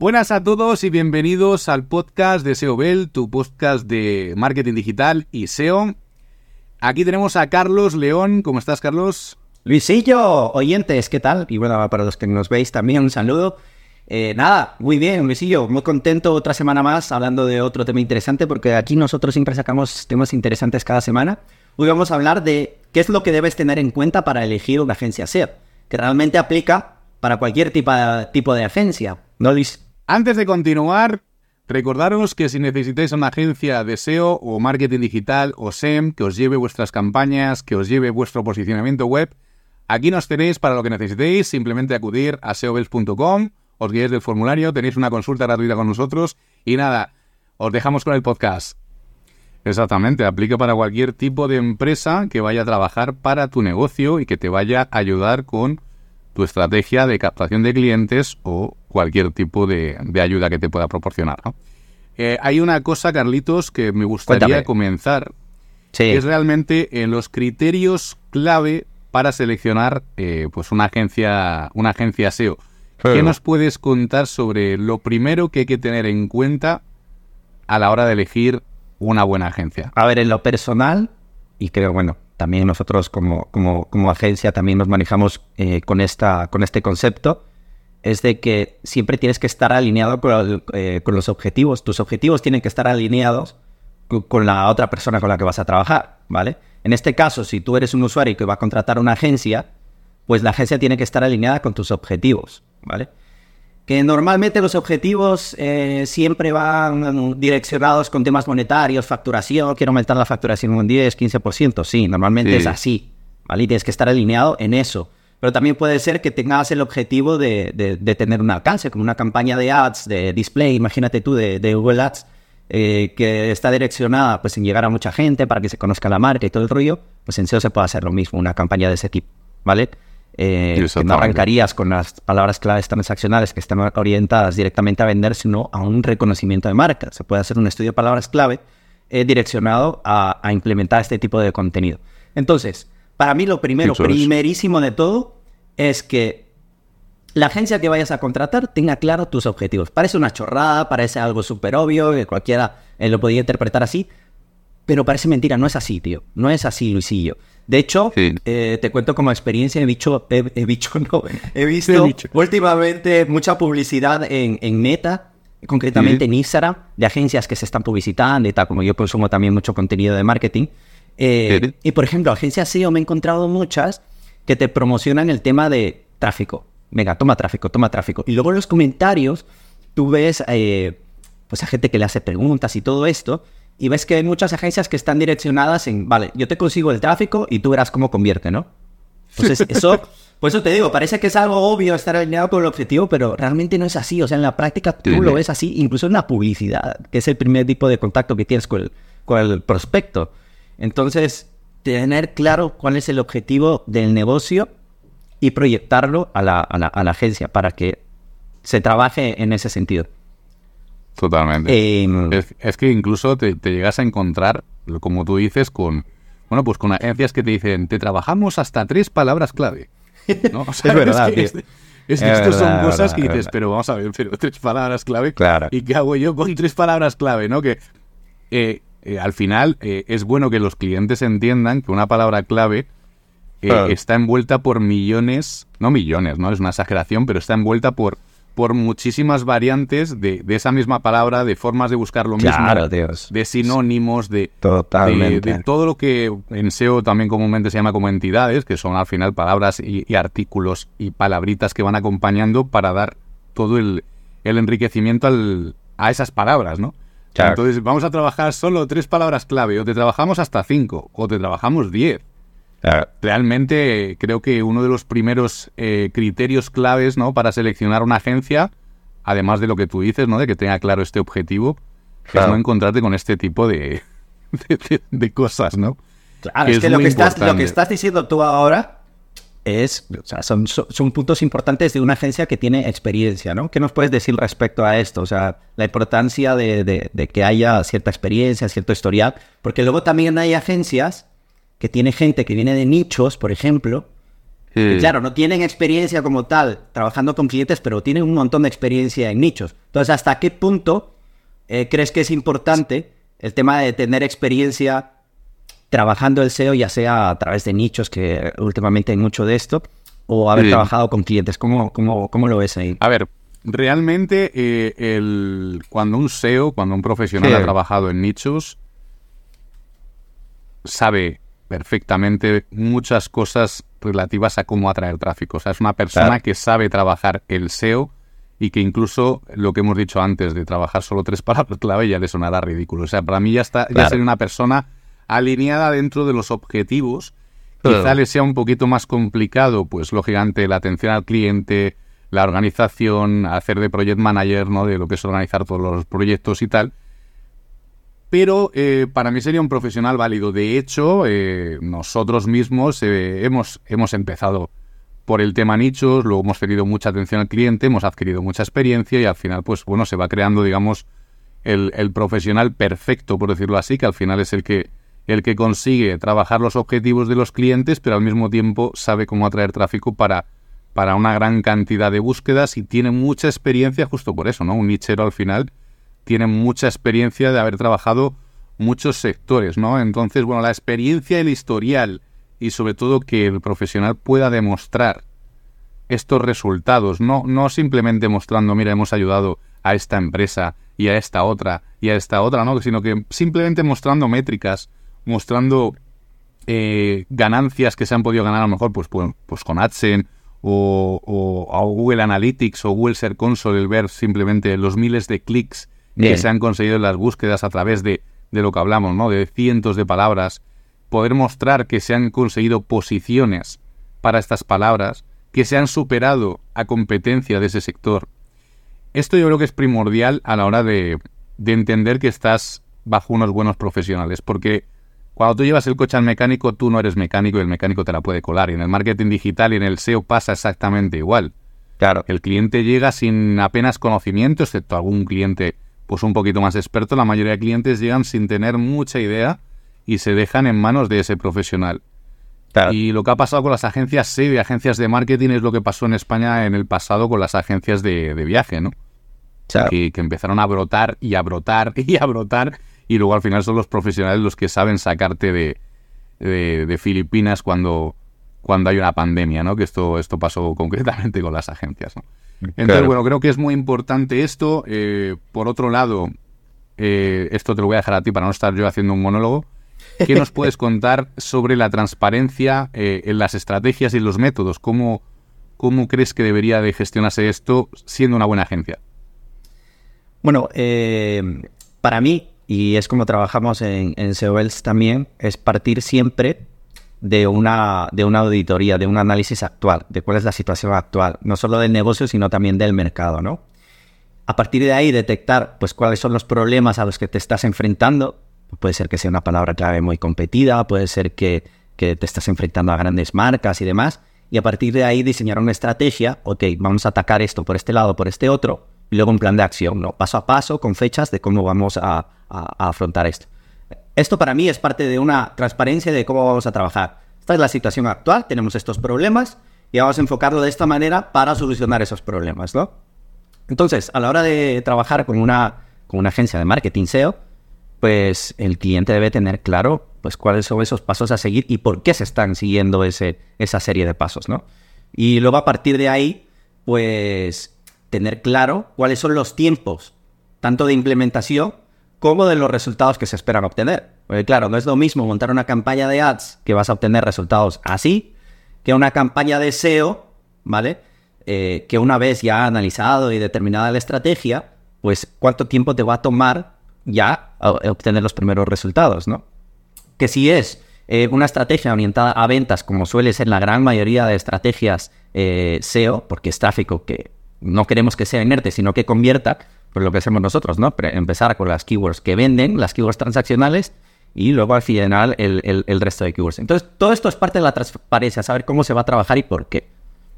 Buenas a todos y bienvenidos al podcast de SEO Bell, tu podcast de marketing digital y SEO. Aquí tenemos a Carlos León. ¿Cómo estás, Carlos? Luisillo, oyentes, ¿qué tal? Y bueno, para los que nos veis también, un saludo. Muy bien, Luisillo, muy contento otra semana más hablando de otro tema interesante, porque aquí nosotros siempre sacamos temas interesantes cada semana. Hoy vamos a hablar de qué es lo que debes tener en cuenta para elegir una agencia SEO, que realmente aplica para cualquier tipo de agencia, ¿no, Luis? Antes de continuar, recordaros que si necesitáis una agencia de SEO o marketing digital o SEM que os lleve vuestras campañas, que os lleve vuestro posicionamiento web, aquí nos tenéis para lo que necesitéis. Simplemente acudir a seobells.com, os guiáis del formulario, tenéis una consulta gratuita con nosotros y nada, os dejamos con el podcast. Exactamente, aplica para cualquier tipo de empresa que vaya a trabajar para tu negocio y que te vaya a ayudar con tu estrategia de captación de clientes o cualquier tipo de ayuda que te pueda proporcionar, ¿no? Hay una cosa, Carlitos, que me gustaría comenzar, que es realmente en los criterios clave para seleccionar pues una agencia SEO. ¿Qué nos puedes contar sobre lo primero que hay que tener en cuenta a la hora de elegir una buena agencia? A ver, en lo personal, y creo, bueno, también nosotros como agencia también nos manejamos con este concepto, es de que siempre tienes que estar alineado con los objetivos. Tus objetivos tienen que estar alineados con la otra persona con la que vas a trabajar, ¿vale? En este caso, si tú eres un usuario que va a contratar una agencia, pues la agencia tiene que estar alineada con tus objetivos, ¿vale? Que normalmente los objetivos siempre van direccionados con temas monetarios, facturación, quiero aumentar la facturación un 10, 15%, sí, normalmente es así, ¿vale? Y tienes que estar alineado en eso. Pero también puede ser que tengas el objetivo de tener un alcance, como una campaña de ads, de display, imagínate tú, de Google Ads, que está direccionada pues en llegar a mucha gente para que se conozca la marca y todo el rollo, pues en SEO se puede hacer lo mismo, una campaña de ese tipo, ¿vale? Que no arrancarías con las palabras claves transaccionales que están orientadas directamente a vender, sino a un reconocimiento de marca. Se puede hacer un estudio de palabras clave direccionado a implementar este tipo de contenido. Entonces, para mí lo primerísimo de todo es que la agencia que vayas a contratar tenga claro tus objetivos. Parece una chorrada, parece algo súper obvio, que cualquiera lo podría interpretar así, pero parece mentira, no es así, tío. No es así, Luisillo. De hecho, te cuento como experiencia, he visto últimamente mucha publicidad en Meta, concretamente en Instagram, de agencias que se están publicitando y tal, como yo consumo también mucho contenido de marketing. Y por ejemplo, agencias SEO me he encontrado muchas que te promocionan el tema de tráfico. Venga, toma tráfico. Y luego en los comentarios tú ves pues a gente que le hace preguntas y todo esto, y ves que hay muchas agencias que están direccionadas en, vale, yo te consigo el tráfico y tú verás cómo convierte, ¿no? Entonces por eso te digo, parece que es algo obvio estar alineado con el objetivo, pero realmente no es así. O sea, en la práctica tú lo ves así, incluso en la publicidad, que es el primer tipo de contacto que tienes con el prospecto. Entonces, tener claro cuál es el objetivo del negocio y proyectarlo a la agencia para que se trabaje en ese sentido. Totalmente. Es que incluso te llegas a encontrar, como tú dices, con agencias que te dicen, te trabajamos hasta 3 palabras clave, ¿no? O sea, es verdad, es que estos son cosas que dices, pero vamos a ver, pero 3 palabras clave, claro. ¿Y qué hago yo con 3 palabras clave, no? Que al final es bueno que los clientes entiendan que una palabra clave está envuelta por millones, no millones, ¿no? Es una exageración, pero está envuelta por muchísimas variantes de esa misma palabra, de formas de buscar lo mismo, de sinónimos, de todo lo que en SEO también comúnmente se llama como entidades, que son al final palabras y artículos y palabritas que van acompañando para dar todo el enriquecimiento a esas palabras, ¿no? Claro. Entonces vamos a trabajar solo 3 palabras clave, o te trabajamos hasta 5, o te trabajamos 10. Realmente creo que uno de los primeros criterios claves, ¿no?, para seleccionar una agencia, además de lo que tú dices, ¿no?, de que tenga claro este objetivo, es no encontrarte con este tipo de cosas, ¿no? Claro, es que lo que estás diciendo tú ahora son puntos importantes de una agencia que tiene experiencia, ¿no? ¿Qué nos puedes decir respecto a esto? O sea, la importancia de que haya cierta experiencia, cierto historial, porque luego también hay agencias que tiene gente que viene de nichos, por ejemplo, Que, claro, no tienen experiencia como tal trabajando con clientes, pero tienen un montón de experiencia en nichos. Entonces, ¿hasta qué punto crees que es importante el tema de tener experiencia trabajando el SEO, ya sea a través de nichos, que últimamente hay mucho de esto, o haber trabajado con clientes? ¿Cómo lo ves ahí? A ver, realmente cuando un SEO, cuando un profesional ha trabajado en nichos, sabe perfectamente muchas cosas relativas a cómo atraer tráfico. O sea, es una persona que sabe trabajar el SEO y que incluso lo que hemos dicho antes de trabajar solo 3 palabras clave ya le sonará ridículo. O sea, para mí ya sería una persona alineada dentro de los objetivos. Quizá le sea un poquito más complicado, pues lógicamente la atención al cliente, la organización, hacer de project manager, ¿no? De lo que es organizar todos los proyectos y tal. Pero para mí sería un profesional válido. De hecho, nosotros mismos hemos empezado por el tema nichos, luego hemos tenido mucha atención al cliente, hemos adquirido mucha experiencia y al final, pues bueno, se va creando, digamos, el profesional perfecto, por decirlo así, que al final es el que consigue trabajar los objetivos de los clientes, pero al mismo tiempo sabe cómo atraer tráfico para una gran cantidad de búsquedas y tiene mucha experiencia justo por eso, ¿no? Un nichero al final tiene mucha experiencia de haber trabajado muchos sectores, ¿no? Entonces, bueno, la experiencia, el historial y sobre todo que el profesional pueda demostrar estos resultados, no simplemente mostrando, mira, hemos ayudado a esta empresa y a esta otra y a esta otra, ¿no? Sino que simplemente mostrando métricas, mostrando ganancias que se han podido ganar a lo mejor pues con AdSense o Google Analytics o Google Search Console, el ver simplemente los miles de clics que se han conseguido en las búsquedas a través de lo que hablamos, ¿no? De cientos de palabras, poder mostrar que se han conseguido posiciones para estas palabras, que se han superado a competencia de ese sector. Esto yo creo que es primordial a la hora de entender que estás bajo unos buenos profesionales, porque cuando tú llevas el coche al mecánico, tú no eres mecánico y el mecánico te la puede colar. Y en el marketing digital y en el SEO pasa exactamente igual. Claro. El cliente llega sin apenas conocimiento, excepto algún cliente pues un poquito más experto. La mayoría de clientes llegan sin tener mucha idea y se dejan en manos de ese profesional. Claro. Y lo que ha pasado con las agencias SEO y agencias de marketing es lo que pasó en España en el pasado con las agencias de viaje, ¿no? Claro. Que empezaron a brotar y a brotar y a brotar, y luego al final son los profesionales los que saben sacarte de Filipinas cuando hay una pandemia, ¿no? Que esto pasó concretamente con las agencias, ¿no? Entonces, claro, bueno, creo que es muy importante esto. Por otro lado, esto te lo voy a dejar a ti para no estar yo haciendo un monólogo. ¿Qué nos puedes contar sobre la transparencia en las estrategias y los métodos? ¿Cómo crees que debería de gestionarse esto siendo una buena agencia? Bueno, para mí, y es como trabajamos en SEOels también, es partir siempre de una auditoría, de un análisis actual, de cuál es la situación actual, no solo del negocio, sino también del mercado, ¿no? A partir de ahí detectar pues cuáles son los problemas a los que te estás enfrentando. Puede ser que sea una palabra clave muy competida, puede ser que te estás enfrentando a grandes marcas y demás, y a partir de ahí diseñar una estrategia. Ok, vamos a atacar esto por este lado, por este otro, y luego un plan de acción, ¿no? Paso a paso, con fechas de cómo vamos a afrontar esto. Esto para mí es parte de una transparencia de cómo vamos a trabajar. Esta es la situación actual, tenemos estos problemas y vamos a enfocarlo de esta manera para solucionar esos problemas, ¿no? Entonces, a la hora de trabajar con una agencia de marketing SEO, pues el cliente debe tener claro pues cuáles son esos pasos a seguir y por qué se están siguiendo esa serie de pasos, ¿no? Y luego a partir de ahí, pues tener claro cuáles son los tiempos, tanto de implementación como de los resultados que se esperan obtener. Porque claro, no es lo mismo montar una campaña de ads que vas a obtener resultados así, que una campaña de SEO, ¿vale? Que una vez ya analizado y determinada la estrategia, pues cuánto tiempo te va a tomar ya obtener los primeros resultados, ¿no? Que si es una estrategia orientada a ventas, como suele ser la gran mayoría de estrategias SEO, porque es tráfico que no queremos que sea inerte, sino que convierta, pues lo que hacemos nosotros, ¿no? Empezar con las keywords que venden, las keywords transaccionales, y luego al final el resto de keywords. Entonces, todo esto es parte de la transparencia, saber cómo se va a trabajar y por qué.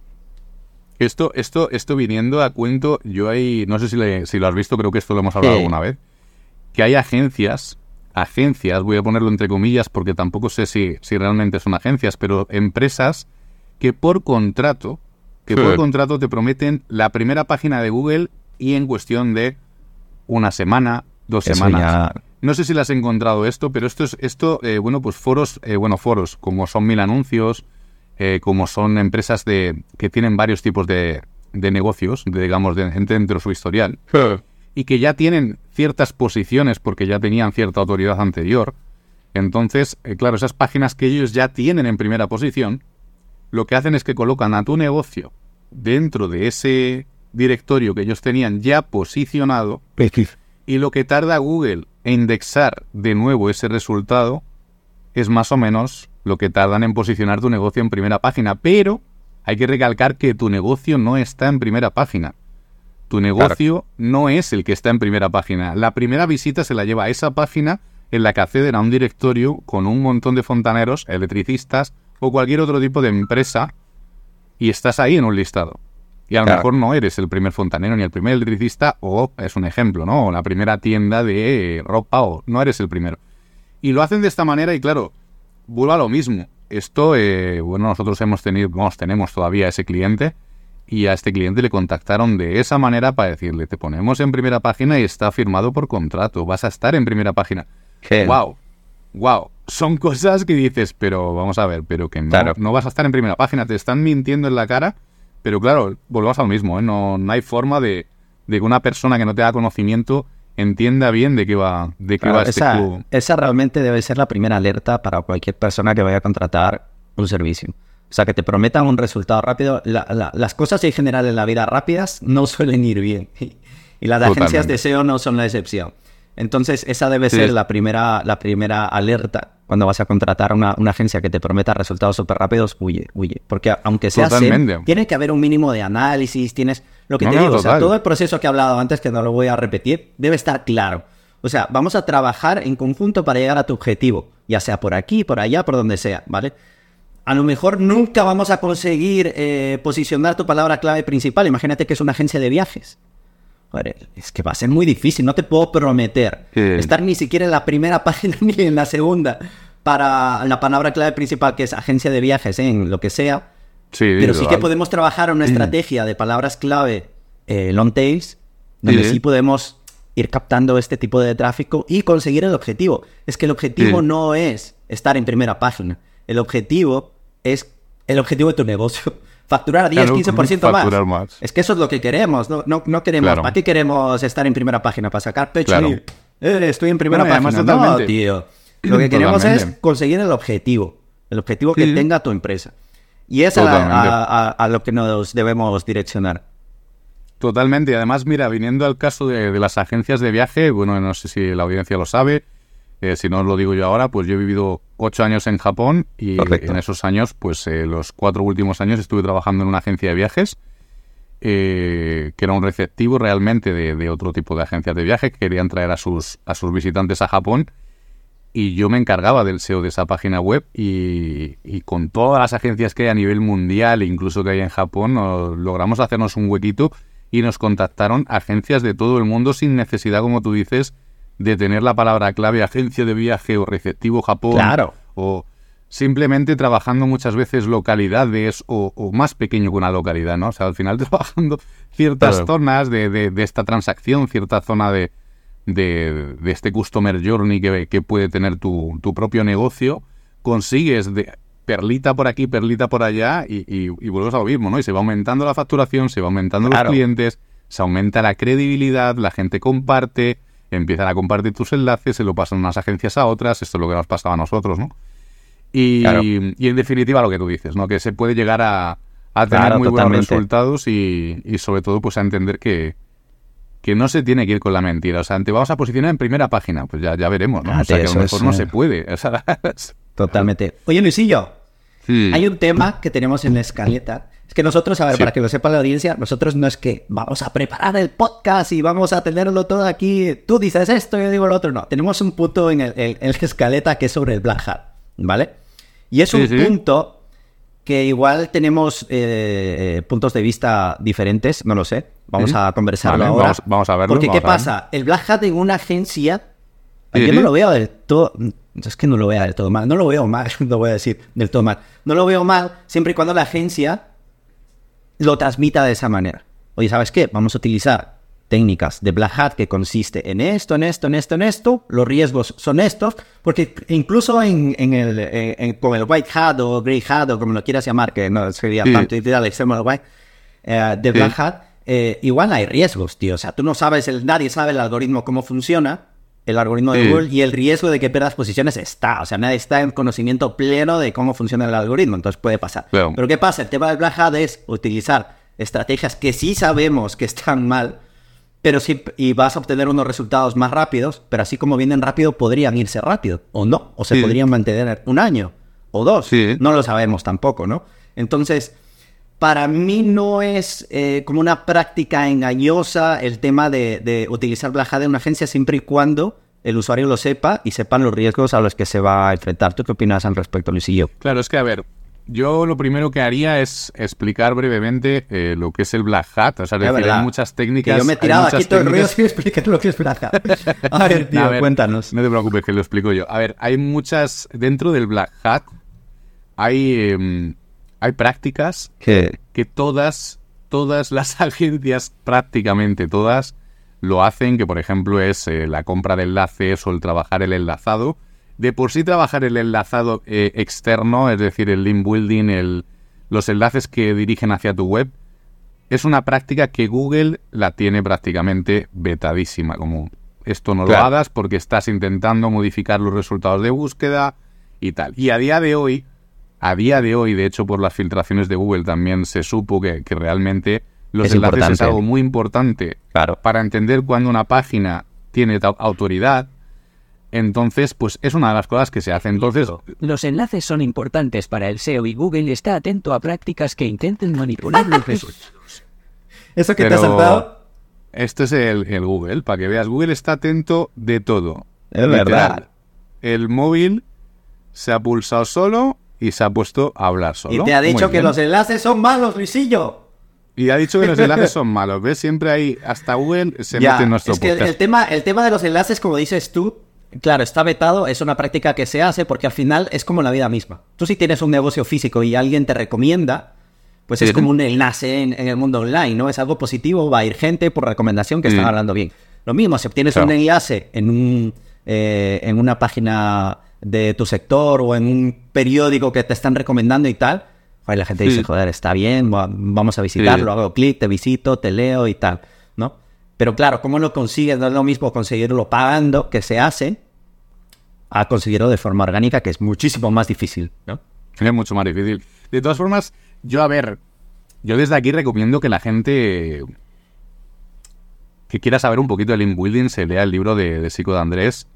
Esto viniendo a cuento, yo ahí, no sé si lo has visto, creo que esto lo hemos hablado alguna vez, que hay agencias, voy a ponerlo entre comillas porque tampoco sé si realmente son agencias, pero empresas que por contrato te prometen la primera página de Google y en cuestión de una semana, 2 semanas. Ya... No sé si las has encontrado esto, pero foros como son Mil Anuncios, como son empresas que tienen varios tipos de negocios, dentro de su historial, y que ya tienen ciertas posiciones porque ya tenían cierta autoridad anterior. Entonces, claro, esas páginas que ellos ya tienen en primera posición, lo que hacen es que colocan a tu negocio dentro de ese directorio que ellos tenían ya posicionado, y lo que tarda Google en indexar de nuevo ese resultado es más o menos lo que tardan en posicionar tu negocio en primera página. Pero hay que recalcar que tu negocio no está en primera página. Tu negocio no es el que está en primera página. La primera visita se la lleva a esa página en la que acceden a un directorio con un montón de fontaneros, electricistas o cualquier otro tipo de empresa, y estás ahí en un listado. Y a lo mejor no eres el primer fontanero ni el primer electricista, o es un ejemplo, ¿no? O la primera tienda de ropa, o no eres el primero. Y lo hacen de esta manera y claro, vuelvo a lo mismo. Esto, nosotros tenemos todavía ese cliente, y a este cliente le contactaron de esa manera para decirle, te ponemos en primera página y está firmado por contrato, vas a estar en primera página. ¡Wow! Son cosas que dices, pero vamos a ver, pero que no vas a estar en primera página, te están mintiendo en la cara. Pero claro, volvemos a lo mismo, ¿eh? No hay forma de que una persona que no tenga conocimiento entienda bien de qué va este club. Esa realmente debe ser la primera alerta para cualquier persona que vaya a contratar un servicio. O sea, que te prometan un resultado rápido. Las cosas en general en la vida rápidas no suelen ir bien. Y las agencias de SEO no son la excepción. Entonces, esa debe ser la primera alerta. Cuando vas a contratar una agencia que te prometa resultados súper rápidos, huye. Porque aunque sea SEO, tiene que haber un mínimo de análisis, tienes... Lo que te digo, o sea, todo el proceso que he hablado antes, que no lo voy a repetir, debe estar claro. O sea, vamos a trabajar en conjunto para llegar a tu objetivo, ya sea por aquí, por allá, por donde sea, ¿vale? A lo mejor nunca vamos a conseguir posicionar tu palabra clave principal. Imagínate que es una agencia de viajes. Joder, es que va a ser muy difícil, no te puedo prometer estar ni siquiera en la primera página ni en la segunda para la palabra clave principal, que es agencia de viajes, en lo que sea. Pero sí que podemos trabajar una estrategia de palabras clave long tails, donde sí podemos ir captando este tipo de tráfico y conseguir el objetivo. Es que el objetivo no es estar en primera página, el objetivo es el objetivo de tu negocio. Facturar 10-15% más. Es que eso es lo que queremos. No queremos. ¿Para qué queremos estar en primera página? ¿Para sacar pecho? Estoy en primera página. No, tío. Lo que queremos es conseguir el objetivo. El objetivo que tenga tu empresa. Y es a lo que nos debemos direccionar. Totalmente. Y además, mira, viniendo al caso de las agencias de viaje, bueno, no sé si la audiencia lo sabe. Si no os lo digo yo ahora, pues yo he vivido 8 años en Japón y en esos años, pues los 4 últimos años estuve trabajando en una agencia de viajes que era un receptivo realmente de otro tipo de agencias de viajes que querían traer a sus visitantes a Japón, y yo me encargaba del SEO de esa página web y con todas las agencias que hay a nivel mundial, incluso que hay en Japón, logramos hacernos un huequito y nos contactaron agencias de todo el mundo sin necesidad, como tú dices, de tener la palabra clave agencia de viaje o receptivo Japón, o simplemente trabajando muchas veces localidades o más pequeño que una localidad, ¿no? O sea, al final trabajando ciertas zonas de esta transacción, cierta zona de este customer journey que puede tener tu propio negocio, consigues perlita por aquí, perlita por allá y vuelves a lo mismo, ¿no? Y se va aumentando la facturación, se va aumentando los clientes, se aumenta la credibilidad, la gente comparte, empiezan a compartir tus enlaces, se lo pasan unas agencias a otras, esto es lo que nos pasaba a nosotros, ¿no? Y en definitiva lo que tú dices, ¿no? Que se puede llegar a tener muy buenos resultados y sobre todo pues a entender que no se tiene que ir con la mentira. O sea, te vamos a posicionar en primera página, pues ya veremos, ¿no? O sea, que a lo mejor no se puede. O sea, totalmente. Oye, Luisillo, hay un tema que tenemos en la escaleta. Es que nosotros, a ver, para que lo sepa la audiencia, nosotros no es que vamos a preparar el podcast y vamos a tenerlo todo aquí. Tú dices esto, yo digo lo otro. No, tenemos un punto en la escaleta que es sobre el Black Hat, ¿vale? Y es un punto que igual tenemos puntos de vista diferentes, no lo sé. Vamos a conversarlo ahora. Vamos a verlo. Porque, ¿qué pasa? El Black Hat en una agencia, yo no lo veo del todo... Es que no lo vea del todo mal. No lo veo mal, no voy a decir del todo mal. No lo veo mal siempre y cuando la agencia lo transmita de esa manera. Oye, ¿sabes qué? Vamos a utilizar técnicas de Black Hat que consiste en esto. Los riesgos son estos, porque incluso con el White Hat o Grey Hat o como lo quieras llamar, que no sería tanto ir al extremo del White, de Black Hat, igual hay riesgos, tío. O sea, tú no sabes, nadie sabe el algoritmo cómo funciona, el algoritmo de Google, y el riesgo de que pierdas posiciones está. O sea, nadie está en conocimiento pleno de cómo funciona el algoritmo, entonces puede pasar. Claro. Pero ¿qué pasa? El tema del Black Hat es utilizar estrategias que sí sabemos que están mal, pero sí, y vas a obtener unos resultados más rápidos, pero así como vienen rápido, podrían irse rápido, o no, o se podrían mantener un año, o 2, no lo sabemos tampoco, ¿no? Entonces, para mí no es como una práctica engañosa el tema de utilizar Black Hat en una agencia siempre y cuando el usuario lo sepa y sepan los riesgos a los que se va a enfrentar. ¿Tú qué opinas al respecto, Luisillo? Claro, es que a ver, yo lo primero que haría es explicar brevemente lo que es el Black Hat. O sea, es decir, hay muchas técnicas. Que yo me he tirado aquí todo el ruido sin explicar lo que es Black Hat. A ver, tío, cuéntanos. No te preocupes, que lo explico yo. A ver, hay muchas. Dentro del Black Hat hay prácticas que todas las agencias, prácticamente todas, lo hacen, que por ejemplo es la compra de enlaces o el trabajar el enlazado. De por sí trabajar el enlazado externo, es decir, el link building, los enlaces que dirigen hacia tu web, es una práctica que Google la tiene prácticamente vetadísima. Como esto no lo hagas porque estás intentando modificar los resultados de búsqueda y tal. Y a día de hoy, de hecho por las filtraciones de Google también se supo que realmente los enlaces es algo muy importante para entender cuándo una página tiene autoridad. Entonces, pues es una de las cosas que se hace. Entonces, los enlaces son importantes para el SEO y Google está atento a prácticas que intenten manipular los resultados. ¿Eso que te ha saltado? Esto es el Google, para que veas. Google está atento de todo. Es verdad. El móvil se ha pulsado solo y se ha puesto a hablar solo. Y te ha dicho que los enlaces son malos, Luisillo. Y ha dicho que los enlaces son malos. ¿Ves? Siempre hay, hasta Google se mete en nuestro podcast. Es que el tema de los enlaces, como dices tú, claro, está vetado, es una práctica que se hace porque al final es como la vida misma. Tú si tienes un negocio físico y alguien te recomienda, pues es como un enlace en el mundo online, ¿no? Es algo positivo, va a ir gente por recomendación que están hablando bien. Lo mismo, si obtienes un enlace en una página de tu sector o en un periódico que te están recomendando y tal, la gente dice, joder, está bien, vamos a visitarlo, hago clic, te visito, te leo y tal, ¿no? Pero claro, ¿cómo lo consigues? No es lo mismo conseguirlo pagando, que se hace, a conseguirlo de forma orgánica, que es muchísimo más difícil, ¿no? Es mucho más difícil. De todas formas, yo desde aquí recomiendo que la gente que quiera saber un poquito de link building se lea el libro de Sico de Andrés.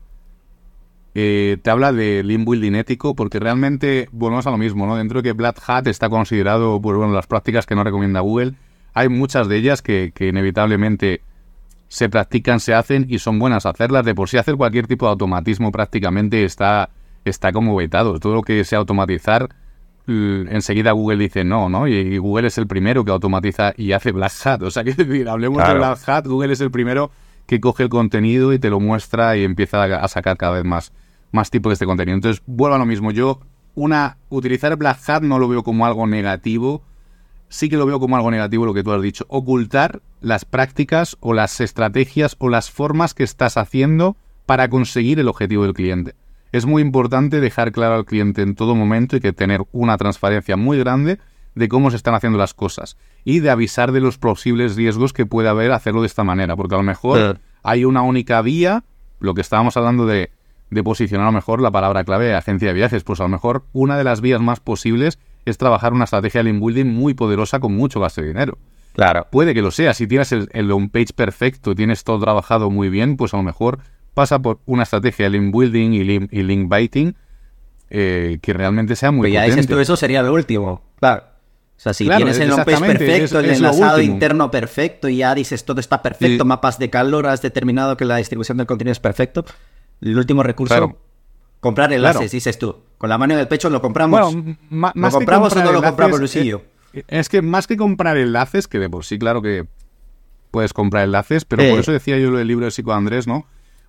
Te habla de link building ético, porque realmente volvemos a lo mismo, ¿no? Dentro de que Black Hat está considerado, pues bueno, las prácticas que no recomienda Google, hay muchas de ellas que inevitablemente se practican, se hacen y son buenas hacerlas. De por sí hacer cualquier tipo de automatismo prácticamente está como vetado. Todo lo que sea automatizar, enseguida Google dice no, y Google es el primero que automatiza y hace Black Hat. O sea, que decir, hablemos de Black Hat, Google es el primero que coge el contenido y te lo muestra y empieza a sacar cada vez más tipos de este contenido. Entonces, vuelvo a lo mismo. Yo, utilizar Black Hat no lo veo como algo negativo. Sí que lo veo como algo negativo lo que tú has dicho. Ocultar las prácticas o las estrategias o las formas que estás haciendo para conseguir el objetivo del cliente. Es muy importante dejar claro al cliente en todo momento y que tener una transparencia muy grande de cómo se están haciendo las cosas y de avisar de los posibles riesgos que puede haber hacerlo de esta manera, porque a lo mejor hay una única vía, lo que estábamos hablando de posicionar a lo mejor la palabra clave de agencia de viajes, pues a lo mejor una de las vías más posibles es trabajar una estrategia de link building muy poderosa con mucho gasto de dinero. Claro. Puede que lo sea. Si tienes el homepage perfecto, tienes todo trabajado muy bien, pues a lo mejor pasa por una estrategia de link building y link baiting que realmente sea muy potente. Ya dices tú, eso sería lo último. Claro. O sea, si tienes el homepage perfecto, el enlazado interno perfecto y ya dices todo está perfecto, mapas de calor, has determinado que la distribución del contenido es perfecto, el último recurso, comprar enlaces, dices tú. Con la mano en el pecho lo compramos. Bueno, ¿lo compramos o no lo compramos, Luisillo? Es que más que comprar enlaces, que de por sí, claro que puedes comprar enlaces, pero por eso decía yo lo del libro de Sico de Andrés, ¿no?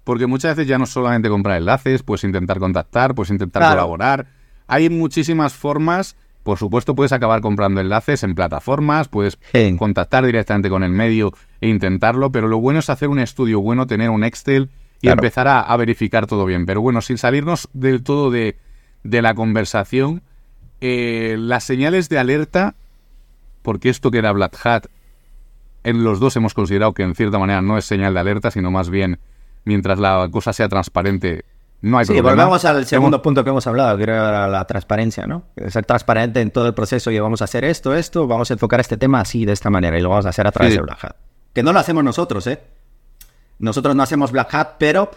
porque muchas veces ya no solamente comprar enlaces, puedes intentar contactar, puedes intentar colaborar. Hay muchísimas formas. Por supuesto, puedes acabar comprando enlaces en plataformas, puedes contactar directamente con el medio e intentarlo, pero lo bueno es hacer un estudio bueno, tener un Excel y empezar a verificar todo bien. Pero bueno, sin salirnos del todo de la conversación, las señales de alerta, porque esto que era Black Hat, en los dos hemos considerado que en cierta manera no es señal de alerta, sino más bien, mientras la cosa sea transparente, no hay problema. Volvemos al segundo punto que hemos hablado, que era la transparencia, ¿no? Ser transparente en todo el proceso y vamos a hacer esto, vamos a enfocar este tema así, de esta manera, y lo vamos a hacer a través de Black Hat. Que no lo hacemos nosotros, ¿eh? Nosotros no hacemos Black Hat, pero,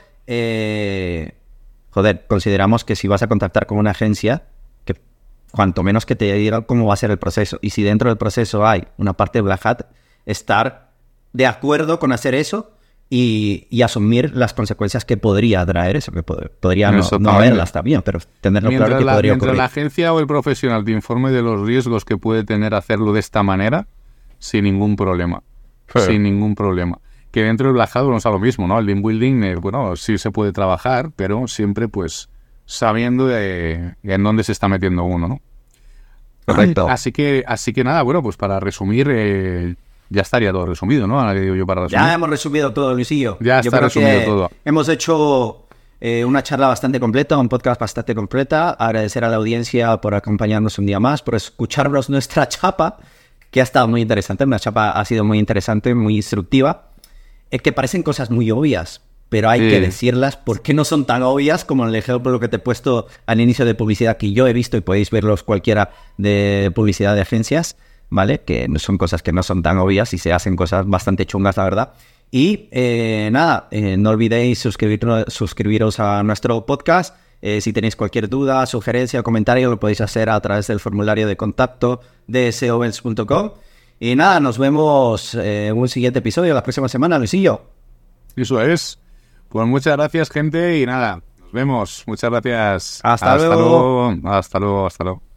consideramos que si vas a contactar con una agencia, que cuanto menos que te digan cómo va a ser el proceso, y si dentro del proceso hay una parte de Black Hat, estar de acuerdo con hacer eso y asumir las consecuencias que podría traer eso, que podría no haberlas también, pero tenerlo claro que podría ocurrir. Mientras la agencia o el profesional te informe de los riesgos que puede tener hacerlo de esta manera, sin ningún problema. Sin ningún problema. Que dentro del Black Hat vamos a lo mismo, ¿no? El link building, sí se puede trabajar, pero siempre pues sabiendo en dónde se está metiendo uno, ¿no? Correcto. Así que nada, bueno, pues para resumir, ya estaría todo resumido, ¿no? Ahora que digo yo para resumir. Ya hemos resumido todo, Luisillo. Ya está resumido todo. Hemos hecho una charla bastante completa, un podcast bastante completa. Agradecer a la audiencia por acompañarnos un día más, por escucharnos nuestra chapa, que ha estado muy interesante. La chapa ha sido muy interesante, muy instructiva. Es que parecen cosas muy obvias, pero hay que decirlas porque no son tan obvias como el ejemplo que te he puesto al inicio de publicidad que yo he visto y podéis verlos cualquiera de publicidad de agencias, ¿vale? Que son cosas que no son tan obvias y se hacen cosas bastante chungas, la verdad. Y no olvidéis suscribiros a nuestro podcast. Si tenéis cualquier duda, sugerencia o comentario, lo podéis hacer a través del formulario de contacto de seovens.com. Y nada, nos vemos en un siguiente episodio la próxima semana, Luisillo. Eso es. Pues muchas gracias, gente, y nada, nos vemos. Muchas gracias. Hasta luego. Hasta luego.